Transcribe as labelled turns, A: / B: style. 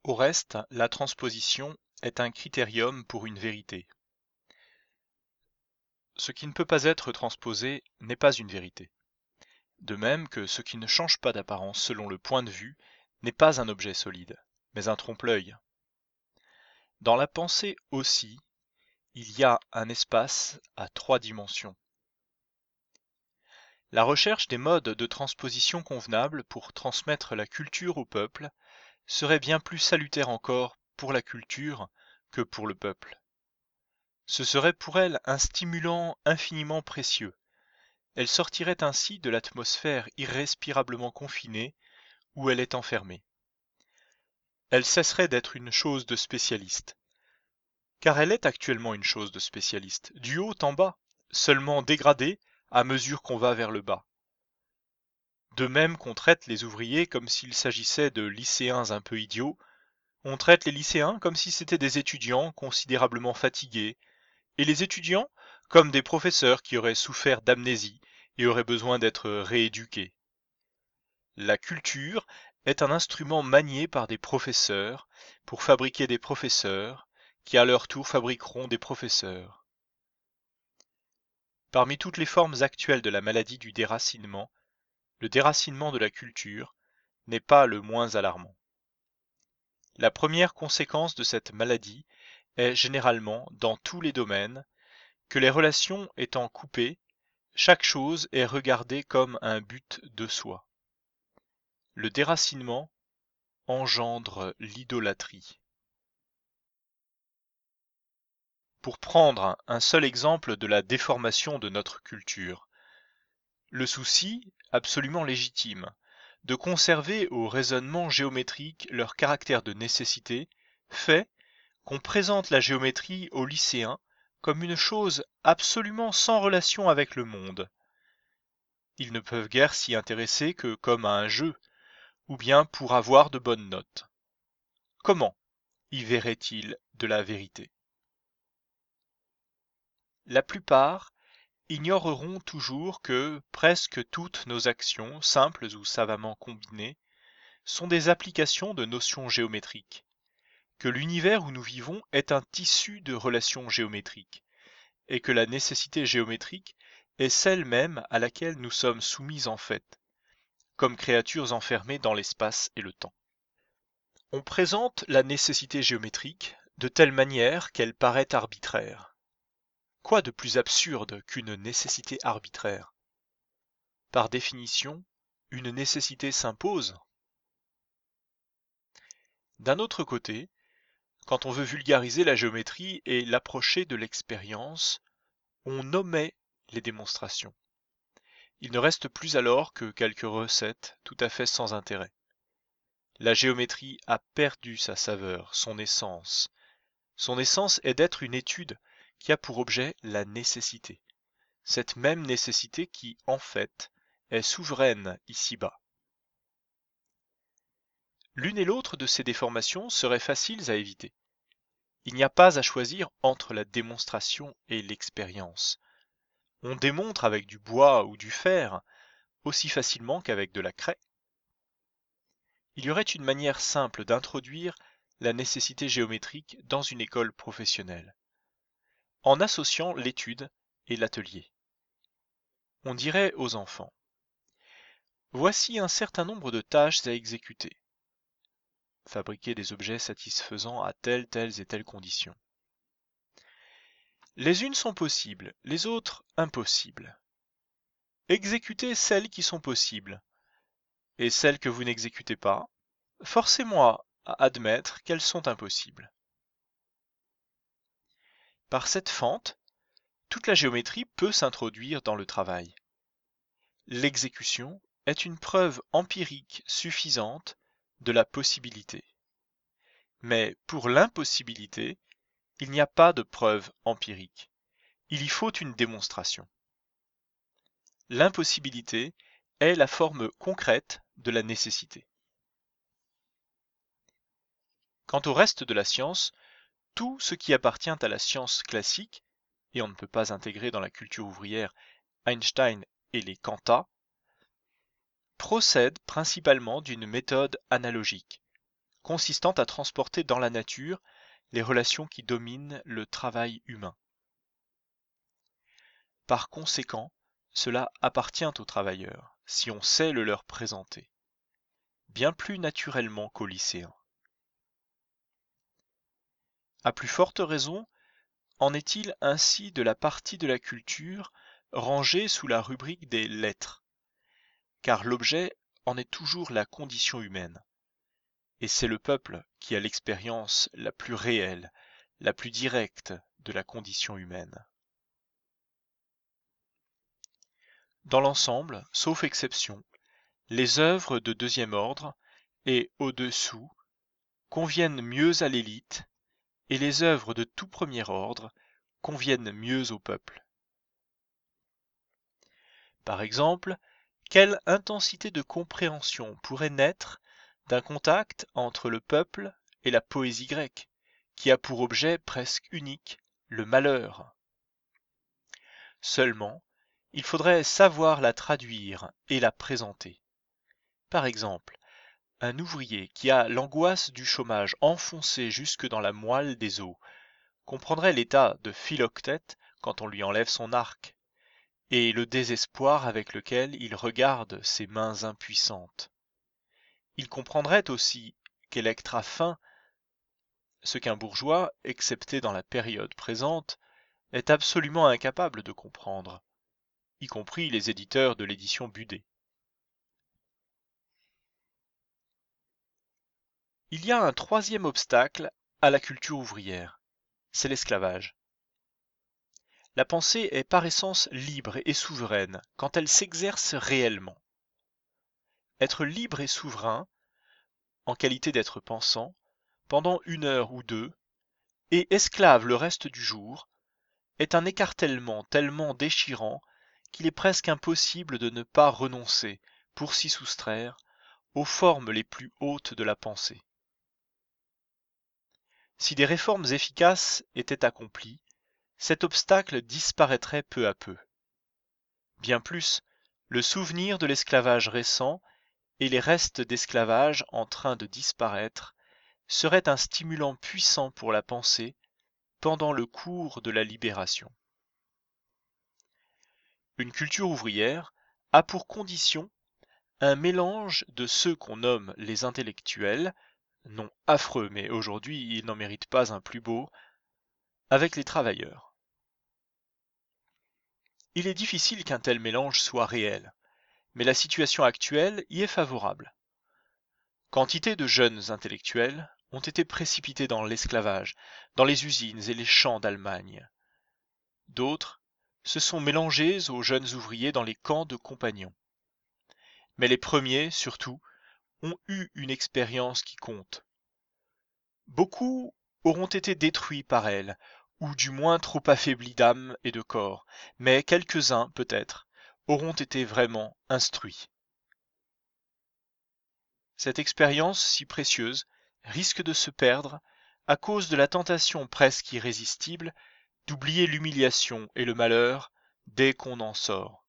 A: Au reste, la transposition est un critérium pour une vérité. Ce qui ne peut pas être transposé n'est pas une vérité. De même que ce qui ne change pas d'apparence selon le point de vue n'est pas un objet solide, mais un trompe-l'œil. Dans la pensée aussi, il y a un espace à 3 dimensions. La recherche des modes de transposition convenables pour transmettre la culture au peuple serait bien plus salutaire encore pour la culture que pour le peuple. Ce serait pour elle un stimulant infiniment précieux. Elle sortirait ainsi de l'atmosphère irrespirablement confinée où elle est enfermée. Elle cesserait d'être une chose de spécialiste. Car elle est actuellement une chose de spécialiste, du haut en bas, seulement dégradée à mesure qu'on va vers le bas. De même qu'on traite les ouvriers comme s'il s'agissait de lycéens un peu idiots, on traite les lycéens comme si c'étaient des étudiants considérablement fatigués, et les étudiants comme des professeurs qui auraient souffert d'amnésie et auraient besoin d'être rééduqués. La culture est un instrument manié par des professeurs pour fabriquer des professeurs qui à leur tour fabriqueront des professeurs. Parmi toutes les formes actuelles de la maladie du déracinement, le déracinement de la culture n'est pas le moins alarmant. La première conséquence de cette maladie est généralement, dans tous les domaines, que les relations étant coupées, chaque chose est regardée comme un but de soi. Le déracinement engendre l'idolâtrie. Pour prendre un seul exemple de la déformation de notre culture, le souci, absolument légitime, de conserver au raisonnement géométrique leur caractère de nécessité, fait qu'on présente la géométrie aux lycéens comme une chose absolument sans relation avec le monde. Ils ne peuvent guère s'y intéresser que comme à un jeu, ou bien pour avoir de bonnes notes. Comment y verraient-ils de la vérité? La plupart ignoreront toujours que presque toutes nos actions, simples ou savamment combinées, sont des applications de notions géométriques, que l'univers où nous vivons est un tissu de relations géométriques, et que la nécessité géométrique est celle même à laquelle nous sommes soumis en fait, comme créatures enfermées dans l'espace et le temps. On présente la nécessité géométrique de telle manière qu'elle paraît arbitraire. Quoi de plus absurde qu'une nécessité arbitraire? Par définition, une nécessité s'impose. D'un autre côté, quand on veut vulgariser la géométrie et l'approcher de l'expérience, on omet les démonstrations. Il ne reste plus alors que quelques recettes tout à fait sans intérêt. La géométrie a perdu sa saveur, son essence. Son essence est d'être une étude qui a pour objet la nécessité. Cette même nécessité qui, en fait, est souveraine ici-bas. L'une et l'autre de ces déformations seraient faciles à éviter. Il n'y a pas à choisir entre la démonstration et l'expérience. On démontre avec du bois ou du fer aussi facilement qu'avec de la craie. Il y aurait une manière simple d'introduire la nécessité géométrique dans une école professionnelle, en associant l'étude et l'atelier. On dirait aux enfants: voici un certain nombre de tâches à exécuter. Fabriquer des objets satisfaisant à telles et telles conditions. Les unes sont possibles, les autres impossibles. Exécutez celles qui sont possibles, et celles que vous n'exécutez pas, forcez-moi à admettre qu'elles sont impossibles. Par cette fente, toute la géométrie peut s'introduire dans le travail. L'exécution est une preuve empirique suffisante de la possibilité. Mais pour l'impossibilité, il n'y a pas de preuve empirique. Il y faut une démonstration. L'impossibilité est la forme concrète de la nécessité. Quant au reste de la science, tout ce qui appartient à la science classique, et on ne peut pas intégrer dans la culture ouvrière Einstein et les quanta, procède principalement d'une méthode analogique, consistant à transporter dans la nature les relations qui dominent le travail humain. Par conséquent, cela appartient aux travailleurs, si on sait le leur présenter, bien plus naturellement qu'aux lycéens. À plus forte raison, en est-il ainsi de la partie de la culture rangée sous la rubrique des lettres, car l'objet en est toujours la condition humaine, et c'est le peuple qui a l'expérience la plus réelle, la plus directe de la condition humaine. Dans l'ensemble, sauf exception, les œuvres de deuxième ordre et au-dessous conviennent mieux à l'élite, et les œuvres de tout premier ordre conviennent mieux au peuple. Par exemple, quelle intensité de compréhension pourrait naître d'un contact entre le peuple et la poésie grecque, qui a pour objet presque unique le malheur. Seulement, il faudrait savoir la traduire et la présenter. Par exemple, un ouvrier qui a l'angoisse du chômage enfoncée jusque dans la moelle des os comprendrait l'état de Philoctète quand on lui enlève son arc, et le désespoir avec lequel il regarde ses mains impuissantes. Il comprendrait aussi qu'Électre a faim, ce qu'un bourgeois, excepté dans la période présente, est absolument incapable de comprendre, y compris les éditeurs de l'édition Budet. Il y a un troisième obstacle à la culture ouvrière, c'est l'esclavage. La pensée est par essence libre et souveraine quand elle s'exerce réellement. Être libre et souverain, en qualité d'être pensant, pendant 1 heure ou 2, et esclave le reste du jour, est un écartèlement tellement déchirant qu'il est presque impossible de ne pas renoncer, pour s'y soustraire, aux formes les plus hautes de la pensée. Si des réformes efficaces étaient accomplies, cet obstacle disparaîtrait peu à peu. Bien plus, le souvenir de l'esclavage récent et les restes d'esclavage en train de disparaître seraient un stimulant puissant pour la pensée pendant le cours de la libération. Une culture ouvrière a pour condition un mélange de ceux qu'on nomme les intellectuels, nom affreux mais aujourd'hui ils n'en méritent pas un plus beau, avec les travailleurs. Il est difficile qu'un tel mélange soit réel, mais la situation actuelle y est favorable. Quantité de jeunes intellectuels ont été précipités dans l'esclavage, dans les usines et les champs d'Allemagne. D'autres se sont mélangés aux jeunes ouvriers dans les camps de compagnons. Mais les premiers, surtout, ont eu une expérience qui compte. Beaucoup auront été détruits par elle, ou du moins trop affaiblis d'âme et de corps, mais quelques-uns, peut-être, auront été vraiment instruits. Cette expérience si précieuse risque de se perdre à cause de la tentation presque irrésistible d'oublier l'humiliation et le malheur dès qu'on en sort.